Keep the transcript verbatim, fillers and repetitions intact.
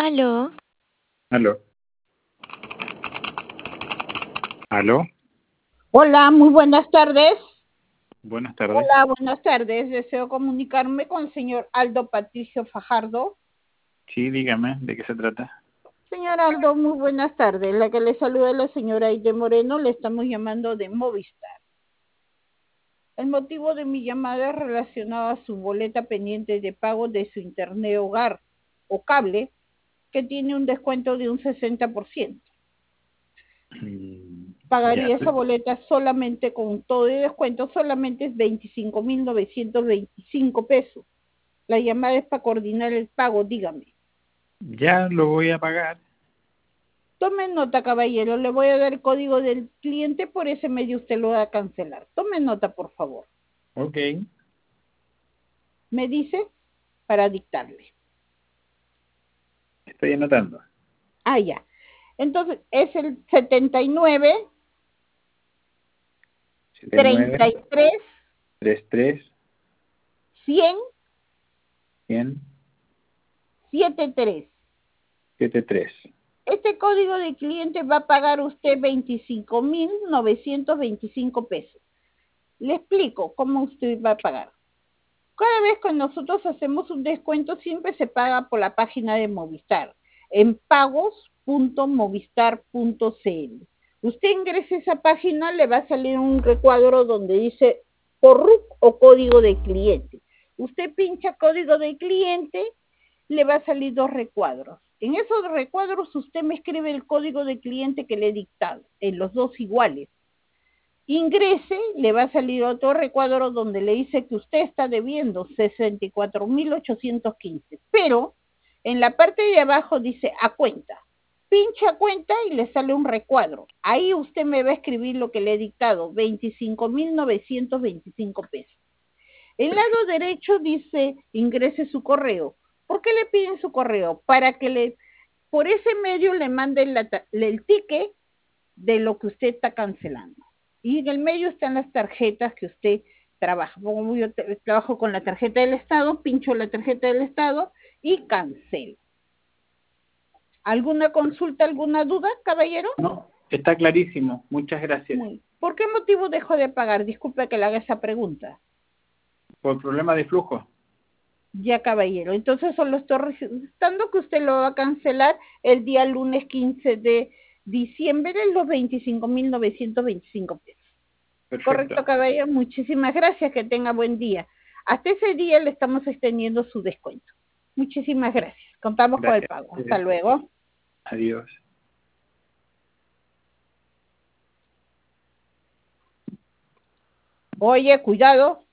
Aló. Aló. Aló. Hola, muy buenas tardes. Buenas tardes. Hola, buenas tardes. Deseo comunicarme con el señor Aldo Patricio Fajardo. Sí, dígame, ¿de qué se trata? Señor Aldo, muy buenas tardes. La que le saluda es la señora Aide Moreno. Le estamos llamando de Movistar. El motivo de mi llamada es relacionado a su boleta pendiente de pago de su internet hogar o cable, que tiene un descuento de un sesenta por ciento. Mm, Pagaría ya. esa boleta solamente con todo el descuento, solamente es veinticinco mil novecientos veinticinco pesos. La llamada es para coordinar el pago, dígame. Ya lo voy a pagar. Tome nota, caballero, le voy a dar el código del cliente, por ese medio usted lo va a cancelar. Tome nota, por favor. Ok. Me dice para dictarle. Estoy anotando. Ah, ya. Entonces, es el setenta y nueve, treinta y tres, treinta y tres, cien, cien, setenta y tres. setenta y tres. Este código de cliente va a pagar usted veinticinco mil novecientos veinticinco pesos. Le explico cómo usted va a pagar. Cada vez que nosotros hacemos un descuento, siempre se paga por la página de Movistar, en pagos punto movistar punto cl. Usted ingresa a esa página, le va a salir un recuadro donde dice por R U C o código de cliente. Usted pincha código de cliente, le va a salir dos recuadros. En esos recuadros usted me escribe el código de cliente que le he dictado, en los dos iguales. Ingrese, le va a salir otro recuadro donde le dice que usted está debiendo sesenta y cuatro mil ochocientos quince, pero en la parte de abajo dice a cuenta. Pincha a cuenta y le sale un recuadro. Ahí usted me va a escribir lo que le he dictado, veinticinco mil novecientos veinticinco pesos. El lado derecho dice ingrese su correo. ¿Por qué le piden su correo? Para que le, por ese medio le manden la, el ticket de lo que usted está cancelando. Y en el medio están las tarjetas que usted trabaja. Como yo trabajo con la tarjeta del Estado, pincho la tarjeta del Estado y cancelo. ¿Alguna consulta, alguna duda, caballero? No, está clarísimo. Muchas gracias. Muy. ¿Por qué motivo dejó de pagar? Disculpe que le haga esa pregunta. Por problema de flujo. Ya, caballero. Entonces solo estoy registrando que usted lo va a cancelar el día lunes quince de diciembre en los veinticinco mil novecientos veinticinco pesos. Perfecto. Correcto, caballero. Muchísimas gracias. Que tenga buen día. Hasta ese día le estamos extendiendo su descuento. Muchísimas gracias. Contamos Gracias. con el pago. Hasta luego. Adiós. Oye, cuidado.